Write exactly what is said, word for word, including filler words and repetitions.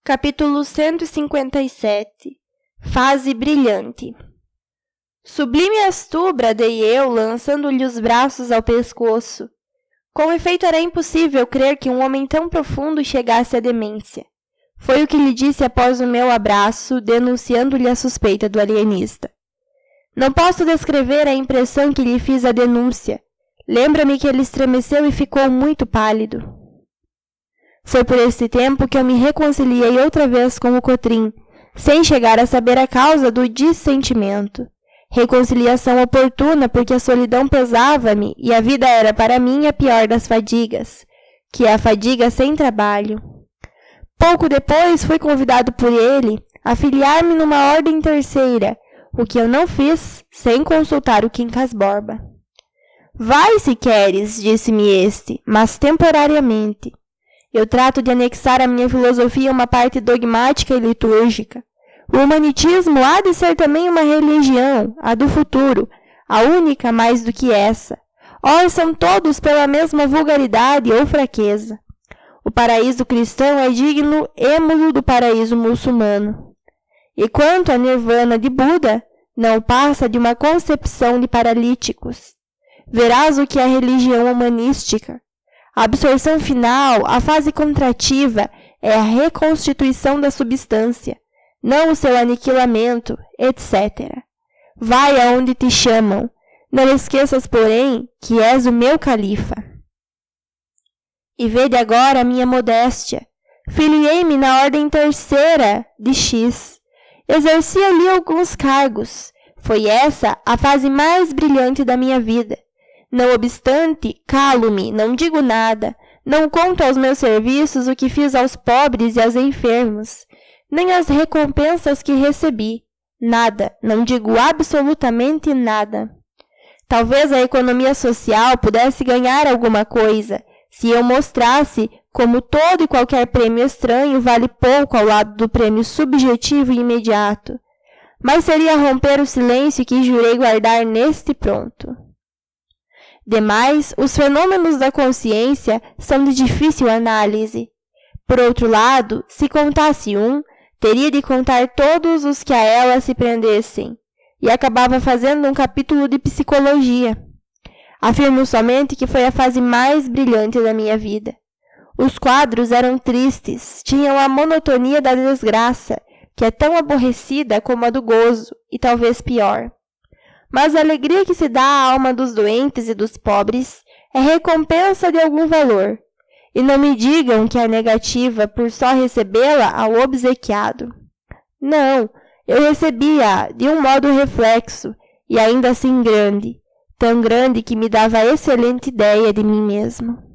Capítulo cento e cinquenta e sete. Fase brilhante. Sublime és tu, bradei eu, lançando-lhe os braços ao pescoço. Com efeito, era impossível crer que um homem tão profundo chegasse à demência. Foi o que lhe disse após o meu abraço, denunciando-lhe a suspeita do alienista. Não posso descrever a impressão que lhe fiz a denúncia. Lembra-me que ele estremeceu e ficou muito pálido. Foi por esse tempo que eu me reconciliei outra vez com o Cotrim, sem chegar a saber a causa do dissentimento. Reconciliação oportuna porque a solidão pesava-me e a vida era para mim a pior das fadigas, que é a fadiga sem trabalho. Pouco depois fui convidado por ele a filiar-me numa ordem terceira, o que eu não fiz sem consultar o Quincas Borba. Vai, se queres, disse-me este, mas temporariamente. Eu trato de anexar à minha filosofia uma parte dogmática e litúrgica. O humanitismo há de ser também uma religião, a do futuro, a única mais do que essa. Ora, são todos pela mesma vulgaridade ou fraqueza. O paraíso cristão é digno êmulo do paraíso muçulmano. E quanto à nirvana de Buda, não passa de uma concepção de paralíticos. Verás o que é a religião humanística. A absorção final, a fase contrativa, é a reconstituição da substância, não o seu aniquilamento, etcétera. Vai aonde te chamam. Não esqueças, porém, que és o meu califa. E vede agora a minha modéstia. Filiei-me na ordem terceira de X. Exerci ali alguns cargos. Foi essa a fase mais brilhante da minha vida. Não obstante, calo-me, não digo nada, não conto aos meus serviços o que fiz aos pobres e aos enfermos, nem as recompensas que recebi. Nada, não digo absolutamente nada. Talvez a economia social pudesse ganhar alguma coisa, se eu mostrasse como todo e qualquer prêmio estranho vale pouco ao lado do prêmio subjetivo e imediato. Mas seria romper o silêncio que jurei guardar neste pronto. Demais, os fenômenos da consciência são de difícil análise. Por outro lado, se contasse um, teria de contar todos os que a ela se prendessem, e acabava fazendo um capítulo de psicologia. Afirmo somente que foi a fase mais brilhante da minha vida. Os quadros eram tristes, tinham a monotonia da desgraça, que é tão aborrecida como a do gozo, e talvez pior. Mas a alegria que se dá à alma dos doentes e dos pobres é recompensa de algum valor. E não me digam que é negativa por só recebê-la ao obsequiado. Não, eu recebia de um modo reflexo, e ainda assim grande, tão grande que me dava a excelente ideia de mim mesmo.